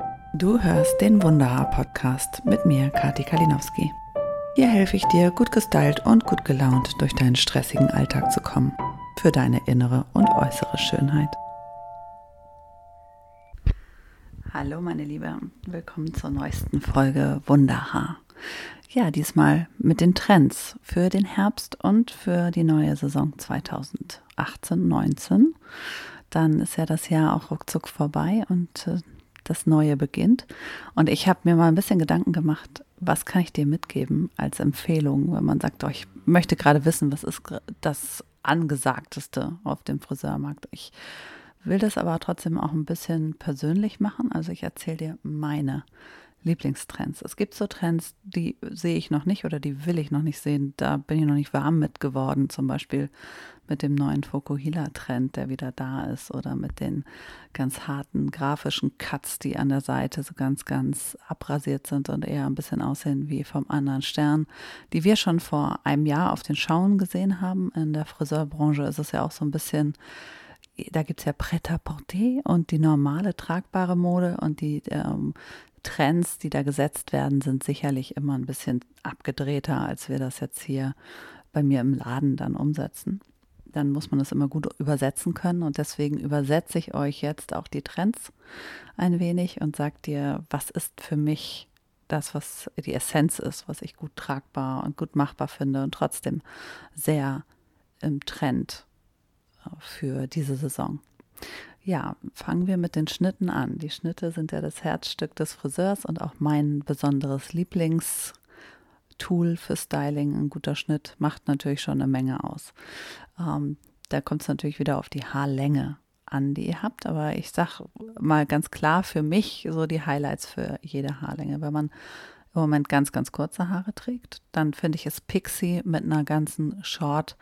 Du hörst den Wunderhaar-Podcast mit mir, Kati Kalinowski. Hier helfe ich dir, gut gestylt und gut gelaunt durch deinen stressigen Alltag zu kommen. Für deine innere und äußere Schönheit. Hallo meine Liebe, willkommen zur neuesten Folge Wunderhaar. Ja, diesmal mit den Trends für den Herbst und für die neue Saison 2018-19. Dann ist ja das Jahr auch ruckzuck vorbei und das Neue beginnt. Und ich habe mir mal ein bisschen Gedanken gemacht, was kann ich dir mitgeben als Empfehlung, wenn man sagt, oh, ich möchte gerade wissen, was ist das Angesagteste auf dem Friseurmarkt. Ich will das aber trotzdem auch ein bisschen persönlich machen. Also ich erzähle dir meine Lieblingstrends. Es gibt so Trends, die sehe ich noch nicht oder die will ich noch nicht sehen. Da bin ich noch nicht warm mit geworden. Zum Beispiel mit dem neuen Fokuhila-Trend, der wieder da ist, oder mit den ganz harten grafischen Cuts, die an der Seite so ganz, ganz abrasiert sind und eher ein bisschen aussehen wie vom anderen Stern, die wir schon vor einem Jahr auf den Schauen gesehen haben. In der Friseurbranche ist es ja auch so ein bisschen, da gibt es ja Prêt-à-porter und die normale tragbare Mode und die Trends, die da gesetzt werden, sind sicherlich immer ein bisschen abgedrehter, als wir das jetzt hier bei mir im Laden dann umsetzen. Dann muss man das immer gut übersetzen können und deswegen übersetze ich euch jetzt auch die Trends ein wenig und sage dir, was ist für mich das, was die Essenz ist, was ich gut tragbar und gut machbar finde und trotzdem sehr im Trend für diese Saison. Ja, fangen wir mit den Schnitten an. Die Schnitte sind ja das Herzstück des Friseurs und auch mein besonderes Lieblingstool für Styling. Ein guter Schnitt macht natürlich schon eine Menge aus. Da kommt es natürlich wieder auf die Haarlänge an, die ihr habt. Aber ich sage mal ganz klar für mich so die Highlights für jede Haarlänge. Wenn man im Moment ganz, ganz kurze Haare trägt, dann finde ich es Pixie mit einer ganzen Short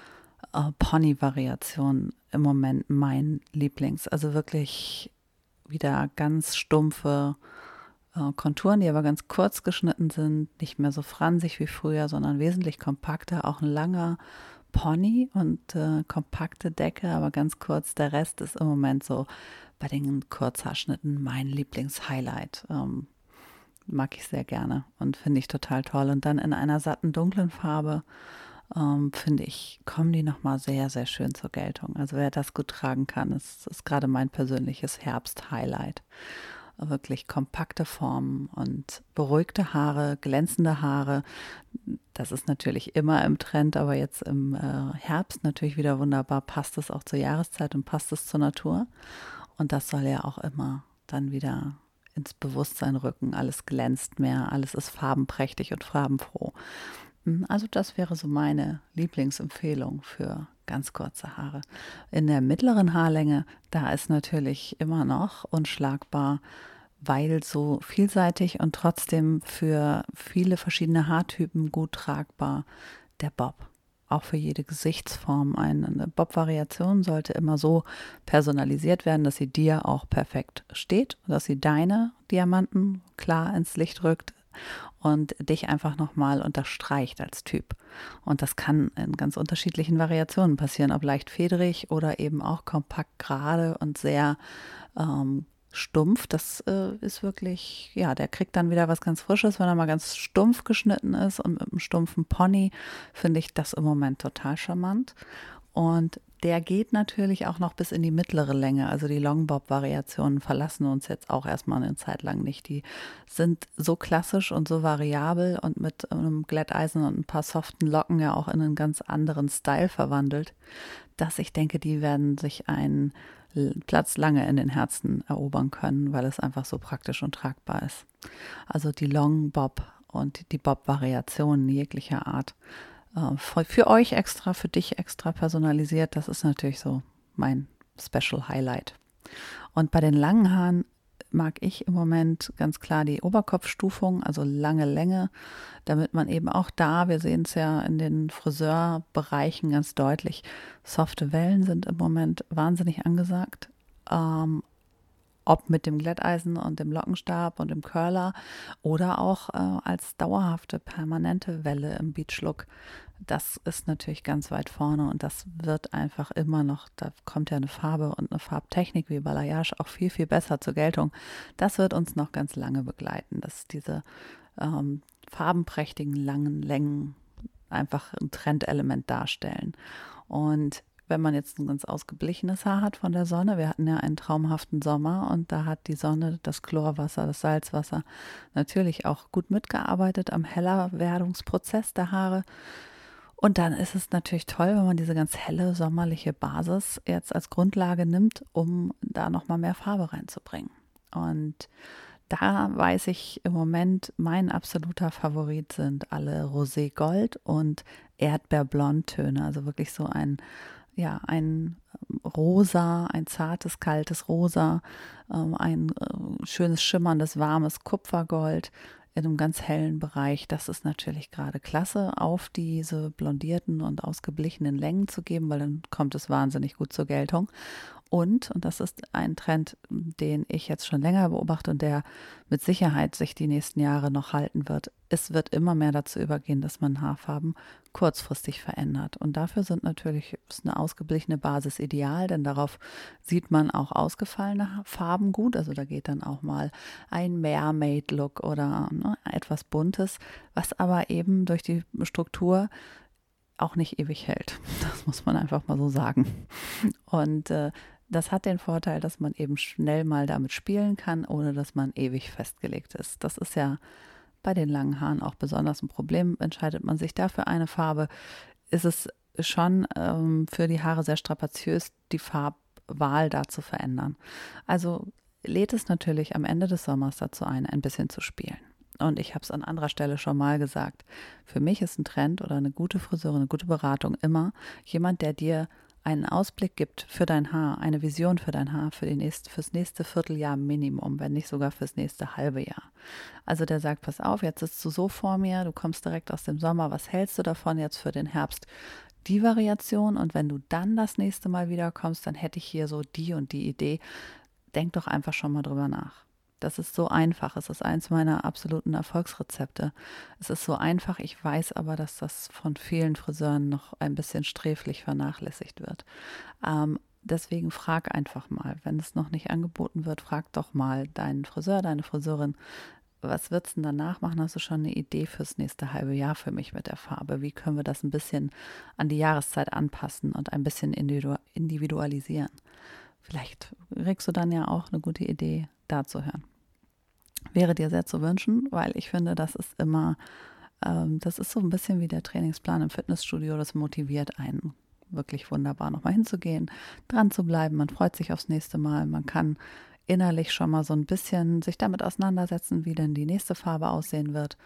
Pony-Variation im Moment mein Lieblings. Also wirklich wieder ganz stumpfe Konturen, die aber ganz kurz geschnitten sind, nicht mehr so fransig wie früher, sondern wesentlich kompakter. Auch ein langer Pony und kompakte Decke, aber ganz kurz. Der Rest ist im Moment so bei den Kurzhaarschnitten mein Lieblings-Highlight. Mag ich sehr gerne und finde ich total toll. Und dann in einer satten, dunklen Farbe finde ich, kommen die nochmal sehr, sehr schön zur Geltung. Also wer das gut tragen kann, ist gerade mein persönliches Herbst-Highlight. Wirklich kompakte Formen und beruhigte Haare, glänzende Haare. Das ist natürlich immer im Trend, aber jetzt im Herbst natürlich wieder wunderbar. Passt es auch zur Jahreszeit und passt es zur Natur. Und das soll ja auch immer dann wieder ins Bewusstsein rücken. Alles glänzt mehr, alles ist farbenprächtig und farbenfroh. Also das wäre so meine Lieblingsempfehlung für ganz kurze Haare. In der mittleren Haarlänge, da ist natürlich immer noch unschlagbar, weil so vielseitig und trotzdem für viele verschiedene Haartypen gut tragbar, der Bob. Auch für jede Gesichtsform. Eine Bob-Variation sollte immer so personalisiert werden, dass sie dir auch perfekt steht, dass sie deine Diamanten klar ins Licht rückt und dich einfach nochmal unterstreicht als Typ. Und das kann in ganz unterschiedlichen Variationen passieren, ob leicht federig oder eben auch kompakt gerade und sehr stumpf. Das ist wirklich, ja, der kriegt dann wieder was ganz Frisches, wenn er mal ganz stumpf geschnitten ist und mit einem stumpfen Pony finde ich das im Moment total charmant. Und der geht natürlich auch noch bis in die mittlere Länge. Also die Longbob-Variationen verlassen uns jetzt auch erstmal eine Zeit lang nicht. Die sind so klassisch und so variabel und mit einem Glätteisen und ein paar soften Locken ja auch in einen ganz anderen Style verwandelt, dass ich denke, die werden sich einen Platz lange in den Herzen erobern können, weil es einfach so praktisch und tragbar ist. Also die Longbob und die Bob-Variationen jeglicher Art. Für euch extra, für dich extra personalisiert, das ist natürlich so mein Special Highlight. Und bei den langen Haaren mag ich im Moment ganz klar die Oberkopfstufung, also lange Länge, damit man eben auch da, wir sehen es ja in den Friseurbereichen ganz deutlich, softe Wellen sind im Moment wahnsinnig angesagt. ob mit dem Glätteisen und dem Lockenstab und dem Curler oder auch als dauerhafte, permanente Welle im Beach-Look. Das ist natürlich ganz weit vorne und das wird einfach immer noch, da kommt ja eine Farbe und eine Farbtechnik wie Balayage auch viel, viel besser zur Geltung. Das wird uns noch ganz lange begleiten, dass diese farbenprächtigen langen Längen einfach ein Trendelement darstellen. Und wenn man jetzt ein ganz ausgeblichenes Haar hat von der Sonne, wir hatten ja einen traumhaften Sommer und da hat die Sonne, das Chlorwasser, das Salzwasser natürlich auch gut mitgearbeitet am Hellerwerdungsprozess der Haare. Und dann ist es natürlich toll, wenn man diese ganz helle sommerliche Basis jetzt als Grundlage nimmt, um da nochmal mehr Farbe reinzubringen. Und da weiß ich im Moment, mein absoluter Favorit sind alle Rosé-Gold und Erdbeerblondtöne. Also wirklich so ein Rosa, ein zartes, kaltes Rosa, ein schönes, schimmerndes, warmes Kupfergold in einem ganz hellen Bereich. Das ist natürlich gerade klasse, auf diese blondierten und ausgeblichenen Längen zu geben, weil dann kommt es wahnsinnig gut zur Geltung. Und das ist ein Trend, den ich jetzt schon länger beobachte und der mit Sicherheit sich die nächsten Jahre noch halten wird. Es wird immer mehr dazu übergehen, dass man Haarfarben kurzfristig verändert. Und dafür ist eine ausgeblichene Basis ideal, denn darauf sieht man auch ausgefallene Farben gut. Also da geht dann auch mal ein Mermaid-Look oder etwas Buntes, was aber eben durch die Struktur auch nicht ewig hält. Das muss man einfach mal so sagen. Und das hat den Vorteil, dass man eben schnell mal damit spielen kann, ohne dass man ewig festgelegt ist. Das ist ja bei den langen Haaren auch besonders ein Problem. Entscheidet man sich dafür eine Farbe, ist es schon für die Haare sehr strapaziös, die Farbwahl da zu verändern. Also lädt es natürlich am Ende des Sommers dazu ein bisschen zu spielen. Und ich habe es an anderer Stelle schon mal gesagt. Für mich ist ein Trend oder eine gute Friseurin, eine gute Beratung immer jemand, der dir einen Ausblick gibt für dein Haar, eine Vision für dein Haar fürs nächste Vierteljahr Minimum, wenn nicht sogar fürs nächste halbe Jahr. Also der sagt, pass auf, jetzt sitzt du so vor mir, du kommst direkt aus dem Sommer, was hältst du davon jetzt für den Herbst? Die Variation, und wenn du dann das nächste Mal wieder kommst, dann hätte ich hier so die und die Idee. Denk doch einfach schon mal drüber nach. Das ist so einfach. Es ist eins meiner absoluten Erfolgsrezepte. Es ist so einfach. Ich weiß aber, dass das von vielen Friseuren noch ein bisschen sträflich vernachlässigt wird. Deswegen frag einfach mal, wenn es noch nicht angeboten wird, frag doch mal deinen Friseur, deine Friseurin, was wird's denn danach machen? Hast du schon eine Idee fürs nächste halbe Jahr für mich mit der Farbe? Wie können wir das ein bisschen an die Jahreszeit anpassen und ein bisschen individualisieren? Vielleicht kriegst du dann ja auch eine gute Idee, da zu hören. Wäre dir sehr zu wünschen, weil ich finde, das ist immer, das ist so ein bisschen wie der Trainingsplan im Fitnessstudio. Das motiviert einen wirklich wunderbar, nochmal hinzugehen, dran zu bleiben. Man freut sich aufs nächste Mal. Man kann innerlich schon mal so ein bisschen sich damit auseinandersetzen, wie denn die nächste Farbe aussehen wird.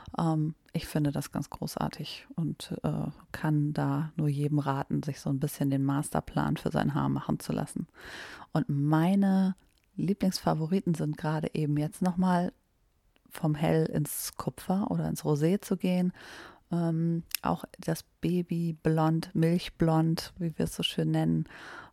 Ich finde das ganz großartig und kann da nur jedem raten, sich so ein bisschen den Masterplan für sein Haar machen zu lassen. Und meine Lieblingsfavoriten sind gerade eben jetzt nochmal vom Hell ins Kupfer oder ins Rosé zu gehen. Auch das Babyblond, Milchblond, wie wir es so schön nennen,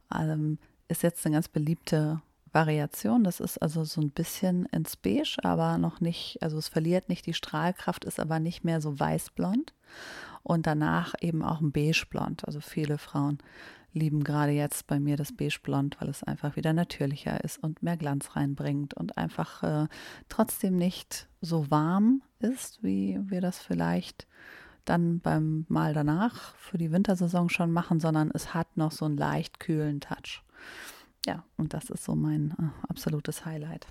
ist jetzt eine ganz beliebte Variation. Das ist also so ein bisschen ins Beige, aber noch nicht, also es verliert nicht die Strahlkraft, ist aber nicht mehr so weißblond. Und danach eben auch ein Beigeblond. Also viele Frauen lieben gerade jetzt bei mir das Beigeblond, weil es einfach wieder natürlicher ist und mehr Glanz reinbringt und einfach trotzdem nicht so warm ist, wie wir das vielleicht dann beim Mal danach für die Wintersaison schon machen, sondern es hat noch so einen leicht kühlen Touch. Ja, und das ist so mein absolutes Highlight.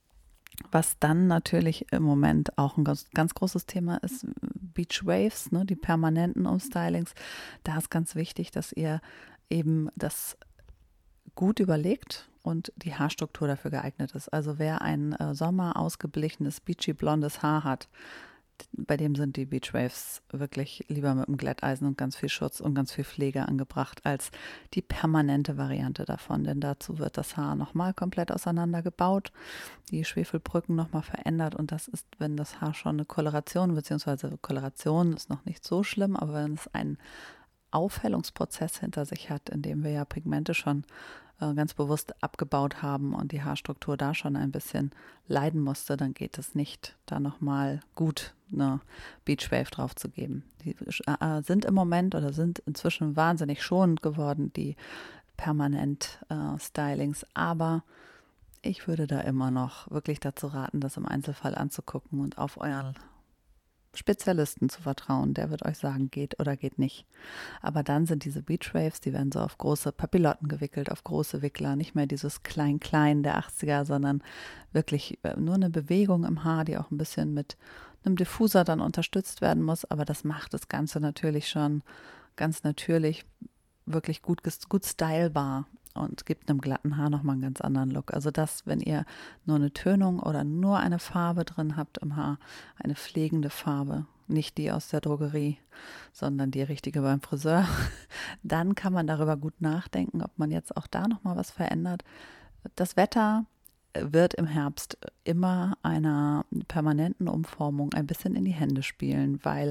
Was dann natürlich im Moment auch ein ganz, ganz großes Thema ist, Beach Waves, ne, die permanenten Umstylings. Da ist ganz wichtig, dass ihr eben das gut überlegt und die Haarstruktur dafür geeignet ist. Also wer ein Sommer ausgeblichenes, beachy blondes Haar hat, bei dem sind die Beach Waves wirklich lieber mit dem Glätteisen und ganz viel Schutz und ganz viel Pflege angebracht als die permanente Variante davon. Denn dazu wird das Haar nochmal komplett auseinandergebaut, die Schwefelbrücken nochmal verändert und das ist, wenn das Haar schon eine Koloration, beziehungsweise Koloration ist noch nicht so schlimm, aber wenn es einen Aufhellungsprozess hinter sich hat, in dem wir ja Pigmente schon ganz bewusst abgebaut haben und die Haarstruktur da schon ein bisschen leiden musste, dann geht es nicht, da nochmal gut eine Beachwave drauf zu geben. Die sind im Moment oder sind inzwischen wahnsinnig schonend geworden, die permanent Stylings, aber ich würde da immer noch wirklich dazu raten, das im Einzelfall anzugucken und auf euren Spezialisten zu vertrauen. Der wird euch sagen, geht oder geht nicht. Aber dann sind diese Beachwaves, die werden so auf große Papillotten gewickelt, auf große Wickler, nicht mehr dieses Klein-Klein der 80er, sondern wirklich nur eine Bewegung im Haar, die auch ein bisschen mit einem Diffuser dann unterstützt werden muss. Aber das macht das Ganze natürlich schon ganz natürlich wirklich gut stylbar und gibt einem glatten Haar nochmal einen ganz anderen Look. Also das, wenn ihr nur eine Tönung oder nur eine Farbe drin habt im Haar, eine pflegende Farbe, nicht die aus der Drogerie, sondern die richtige beim Friseur, dann kann man darüber gut nachdenken, ob man jetzt auch da nochmal was verändert. Das Wetter wird im Herbst immer einer permanenten Umformung ein bisschen in die Hände spielen, weil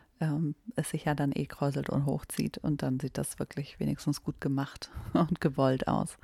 es sich ja dann kräuselt und hochzieht und dann sieht das wirklich wenigstens gut gemacht und gewollt aus.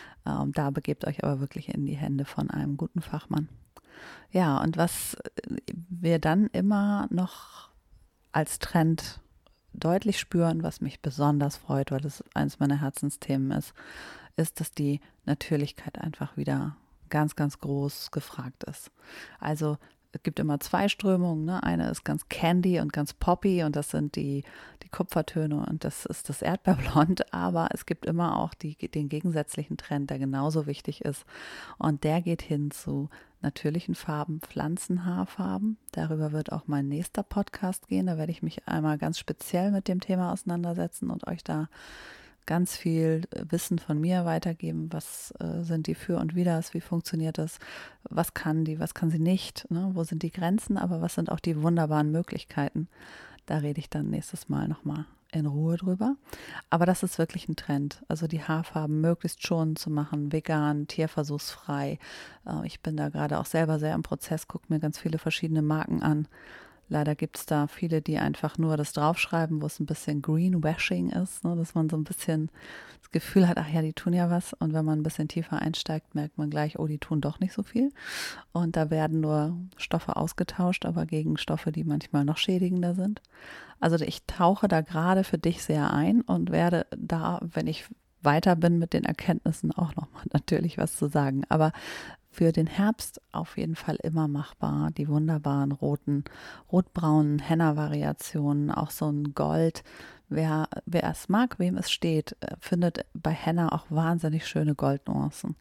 Da begebt euch aber wirklich in die Hände von einem guten Fachmann. Ja, und was wir dann immer noch als Trend deutlich spüren, was mich besonders freut, weil das eines meiner Herzensthemen ist, dass die Natürlichkeit einfach wieder ganz, ganz groß gefragt ist. Also es gibt immer zwei Strömungen, ne? Eine ist ganz candy und ganz poppy und das sind die Kupfertöne und das ist das Erdbeerblond, aber es gibt immer auch den gegensätzlichen Trend, der genauso wichtig ist und der geht hin zu natürlichen Farben, Pflanzenhaarfarben. Darüber wird auch mein nächster Podcast gehen, da werde ich mich einmal ganz speziell mit dem Thema auseinandersetzen und euch da ganz viel Wissen von mir weitergeben. Was sind die Für und Widers? Wie funktioniert das? Was kann sie nicht? Ne? Wo sind die Grenzen? Aber was sind auch die wunderbaren Möglichkeiten? Da rede ich dann nächstes Mal nochmal in Ruhe drüber. Aber das ist wirklich ein Trend. Also die Haarfarben möglichst schonend zu machen, vegan, tierversuchsfrei. Ich bin da gerade auch selber sehr im Prozess, gucke mir ganz viele verschiedene Marken an. Leider gibt es da viele, die einfach nur das draufschreiben, wo es ein bisschen Greenwashing ist, ne, dass man so ein bisschen das Gefühl hat, ach ja, die tun ja was. Und wenn man ein bisschen tiefer einsteigt, merkt man gleich, oh, die tun doch nicht so viel. Und da werden nur Stoffe ausgetauscht, aber gegen Stoffe, die manchmal noch schädigender sind. Also ich tauche da gerade für dich sehr ein und werde da, wenn ich weiter bin mit den Erkenntnissen, auch nochmal natürlich was zu sagen. Aber für den Herbst auf jeden Fall immer machbar. Die wunderbaren rotbraunen Henna-Variationen, auch so ein Gold. Wer es mag, wem es steht, findet bei Henna auch wahnsinnig schöne Goldnuancen.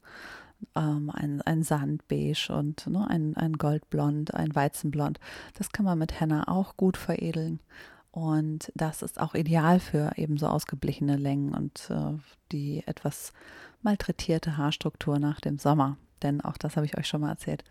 Ein Sandbeige und ne, ein Goldblond, ein Weizenblond. Das kann man mit Henna auch gut veredeln. Und das ist auch ideal für eben so ausgeblichene Längen und die etwas malträtierte Haarstruktur nach dem Sommer. Denn auch das habe ich euch schon mal erzählt.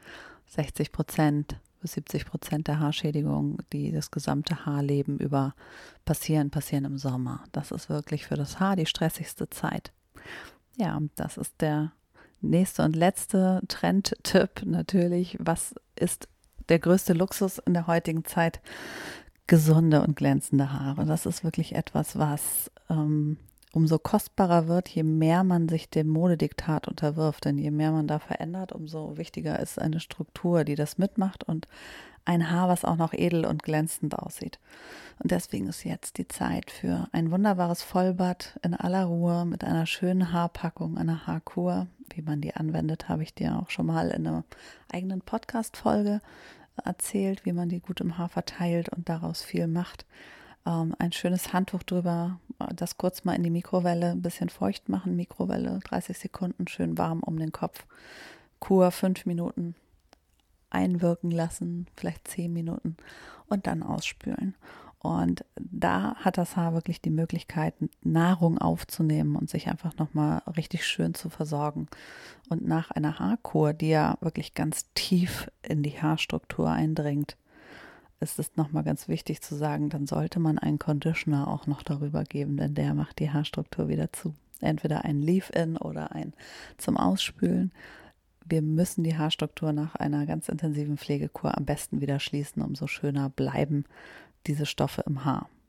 60% bis 70% der Haarschädigungen, die das gesamte Haarleben über passieren im Sommer. Das ist wirklich für das Haar die stressigste Zeit. Ja, das ist der nächste und letzte Trendtipp natürlich. Was ist der größte Luxus in der heutigen Zeit? Gesunde und glänzende Haare. Das ist wirklich etwas, was umso kostbarer wird, je mehr man sich dem Modediktat unterwirft. Denn je mehr man da verändert, umso wichtiger ist eine Struktur, die das mitmacht und ein Haar, was auch noch edel und glänzend aussieht. Und deswegen ist jetzt die Zeit für ein wunderbares Vollbad in aller Ruhe mit einer schönen Haarpackung, einer Haarkur. Wie man die anwendet, habe ich dir auch schon mal in einer eigenen Podcast-Folge erzählt, wie man die gut im Haar verteilt und daraus viel macht. Ein schönes Handtuch drüber, das kurz mal in die Mikrowelle, ein bisschen feucht machen, Mikrowelle, 30 Sekunden, schön warm um den Kopf. Kur 5 Minuten einwirken lassen, vielleicht 10 Minuten und dann ausspülen. Und da hat das Haar wirklich die Möglichkeit, Nahrung aufzunehmen und sich einfach nochmal richtig schön zu versorgen. Und nach einer Haarkur, die ja wirklich ganz tief in die Haarstruktur eindringt, ist es nochmal ganz wichtig zu sagen, dann sollte man einen Conditioner auch noch darüber geben, denn der macht die Haarstruktur wieder zu. Entweder ein Leave-In oder ein zum Ausspülen. Wir müssen die Haarstruktur nach einer ganz intensiven Pflegekur am besten wieder schließen, umso schöner bleiben diese Stoffe im Haar.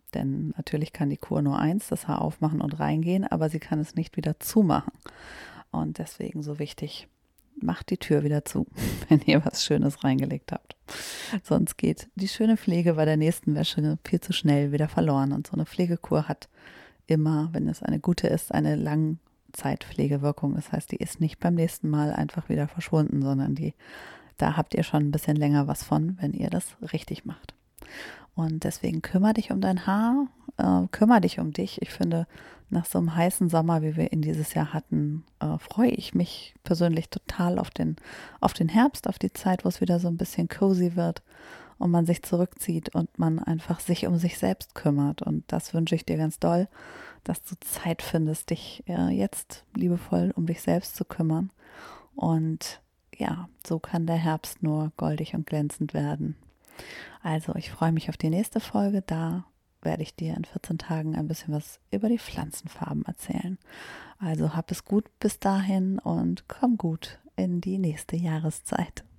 Denn natürlich kann die Kur nur eins, das Haar aufmachen und reingehen, aber sie kann es nicht wieder zumachen. Und deswegen so wichtig, macht die Tür wieder zu, wenn ihr was Schönes reingelegt habt. Sonst geht die schöne Pflege bei der nächsten Wäsche viel zu schnell wieder verloren. Und so eine Pflegekur hat immer, wenn es eine gute ist, eine Langzeitpflegewirkung. Das heißt, die ist nicht beim nächsten Mal einfach wieder verschwunden, sondern da habt ihr schon ein bisschen länger was von, wenn ihr das richtig macht. Und deswegen kümmere dich um dein Haar, kümmere dich um dich. Ich finde, nach so einem heißen Sommer, wie wir ihn dieses Jahr hatten, freue ich mich persönlich total auf den Herbst, auf die Zeit, wo es wieder so ein bisschen cozy wird und man sich zurückzieht und man einfach sich um sich selbst kümmert. Und das wünsche ich dir ganz doll, dass du Zeit findest, dich jetzt liebevoll um dich selbst zu kümmern. Und ja, so kann der Herbst nur goldig und glänzend werden. Also, ich freue mich auf die nächste Folge. Da werde ich dir in 14 Tagen ein bisschen was über die Pflanzenfarben erzählen. Also, hab es gut bis dahin und komm gut in die nächste Jahreszeit.